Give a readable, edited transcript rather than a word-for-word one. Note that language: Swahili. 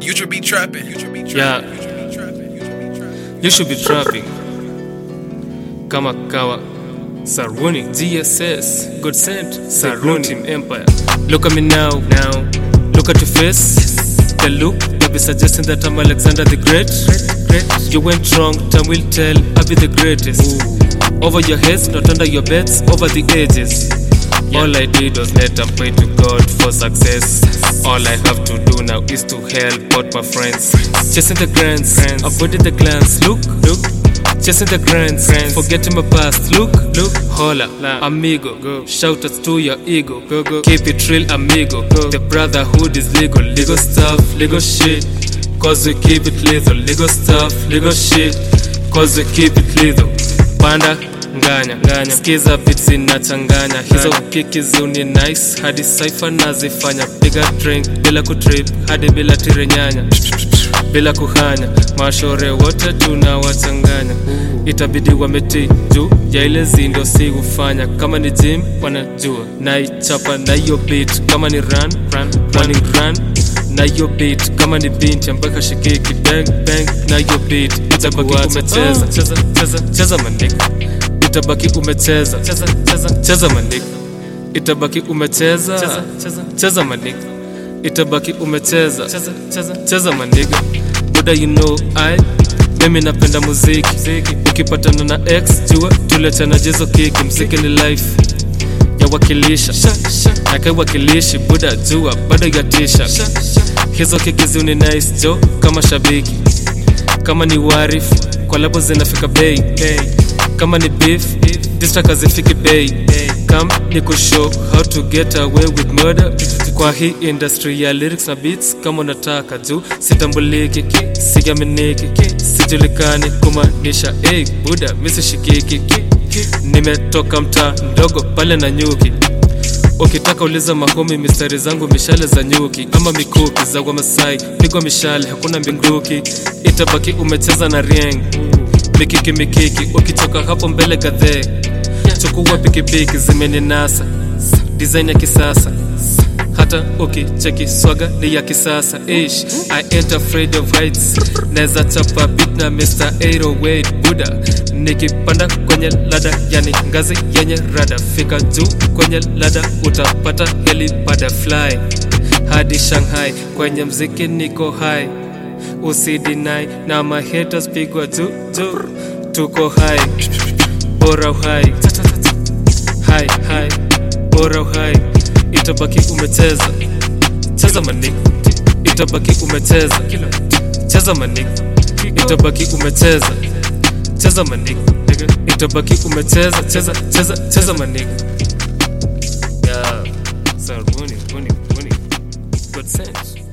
You should be trapping. Yeah, you should be trapping. Kama kawa Saruni, GSS, God sent Saruni Empire. Look at me now. Look at your face. The look, they be suggesting that I'm Alexander the Great. You went wrong, time will tell, I'll be the greatest. Over your heads, not under your beds, over the edges. All I did was let them pray to God for success. All I have to do now is to help out my friends. Chasing the grants, avoiding the glance. Look, chasing the grants, forgetting my past. Look, hola, amigo, shout out to your ego. Keep it real, amigo. The brotherhood is legal stuff, legal shit. Cause we keep it lethal, legal stuff, legal shit. Cause we keep it lethal. Panda nganya skiza beats inachanganya. Hizo kiki ziuni nice hadi cypher nazifanya. Piga drink bila kutrip hadi bila tirenyanya, bila kuhanya. Mashore wote tunawachanganya. Itabidi wameti juu ya ile zindo si ufanya. Kama ni gym wanajua naichapa na hiyo beat. Kama ni run na hiyo beat. Kama ni binti mpaka shikiki bang na hiyo beat. Itabaki umecheza cheza mandiga. Itabaki umecheza cheza mandiga. Itabaki umecheza cheza mandiga. Itabaki umecheza cheza mandiga. Buda you know mimi napenda muziki. Ukipatana na ex jua tuletana jezo kiki. Mziki ni life ya wakilisha na kai wakilishi. Buda jua bado yatisha. Hizo kiki ziuni nice jo kama shabiki. Kama ni warifu kwa labo zinafika bay. Kama ni beef distrack hazifiki bay. Kama ni kushow how to get away with murder. Kwa hii industry ya lyrics na beats. Kama unataka juu sitambuliki, sigaminiki, sijulikani kumanisha Buda misi shikiki. Nimetoka mtaa ndogo pale na nyuki. Ukitaka uliza mahomi mistari zangu mishale za nyuki. Ama mikuki za wa Masai pigwa mishale hakuna mbinduki. Itabaki umecheza na rieng mikiki. Ukitoka hapo mbele gadhe chukua pikipiki zimeninasa. Design ya kisasa hata ukicheki swaga ni ya kisasa. I ain't afraid of heights. Neza chapa beat na Mr. 808. Buda nikipanda kwenye lada yani ngazi yenye rada. Fika juu kwenye lada utapata heli butterfly. Hadi Shanghai kwenye mziki niko high. Usidinai na ma haters pigwa juu. Tuko high bora high bora high. Itabaki umecheza cheza mandiga. Itabaki umecheza cheza mandiga. Itabaki umecheza cheza mandiga. Itabaki umecheza cheza mandiga. Yeah, Saruni, God sent.